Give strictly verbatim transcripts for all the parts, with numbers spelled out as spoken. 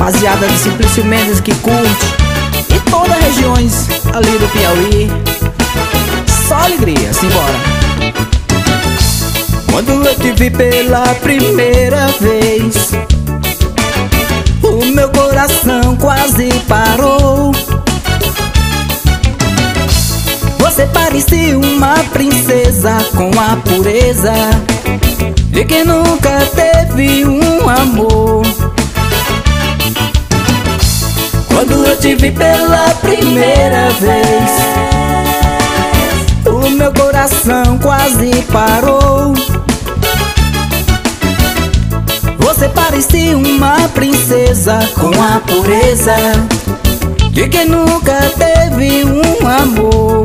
rapaziada de Simplício Mendes que curte, e todas as regiões ali do Piauí. Só alegria, simbora. Quando eu te vi pela primeira vez, o meu coração quase parou. Você parecia uma princesa com a pureza de quem nunca teve um amor. Quando eu te vi pela primeira vez, o meu coração quase parou. Você parecia uma princesa com a pureza de quem nunca teve um amor.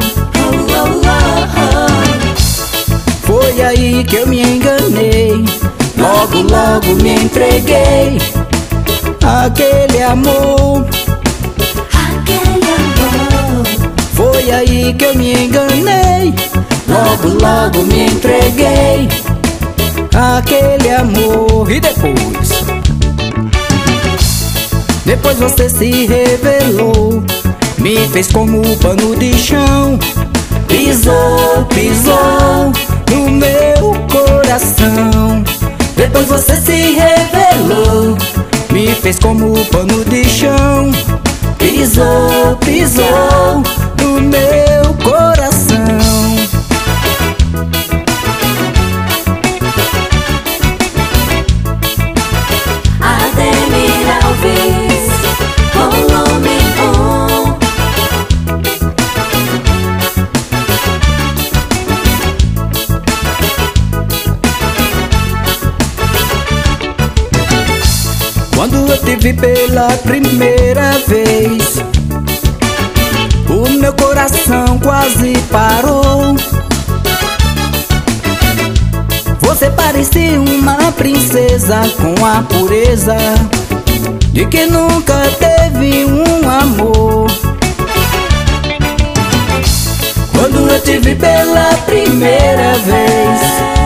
Foi aí que eu me enganei, logo, logo me entreguei àquele amor. Aquele amor. Foi aí que eu me enganei, logo, logo me entreguei àquele amor. E depois? Depois você se revelou, me fez como pano de chão. Pisou, pisou no meu coração. Depois você se revelou, me fez como pano de chão. Pisou, pisou no meu coração. Ademir Alves, volume um. Quando eu te vi pela primeira vez, o meu coração quase parou. Você parecia uma princesa com a pureza de quem nunca teve um amor. Quando eu te vi pela primeira vez,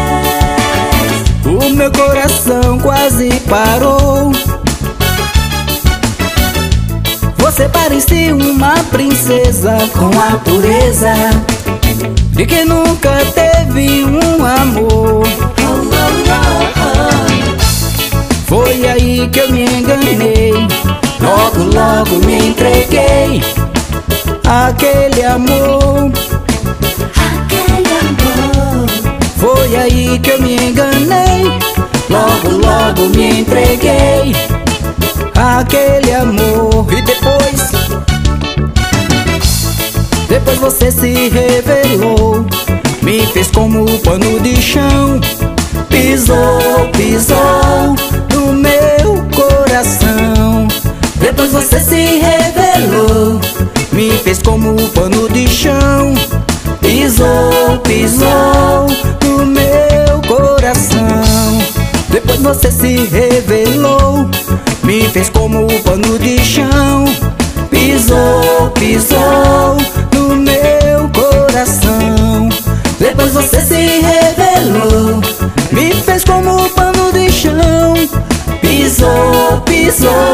o meu coração quase parou. Você parecia uma princesa com a pureza de quem nunca teve um amor. Foi aí que eu me enganei, logo, logo me entreguei àquele amor. Aquele amor. Foi aí que eu me enganei, logo, logo me entreguei àquele amor. E depois? Depois você se revelou, me fez como pano de chão. Pisou, pisou no meu coração. Depois você se revelou, me fez como pano de chão. Pisou, pisou no meu coração. Depois você se revelou, me fez como pano de chão. Pisou, pisou no meu coração. Depois você se revelou, me fez como pano de chão. Pisou, pisou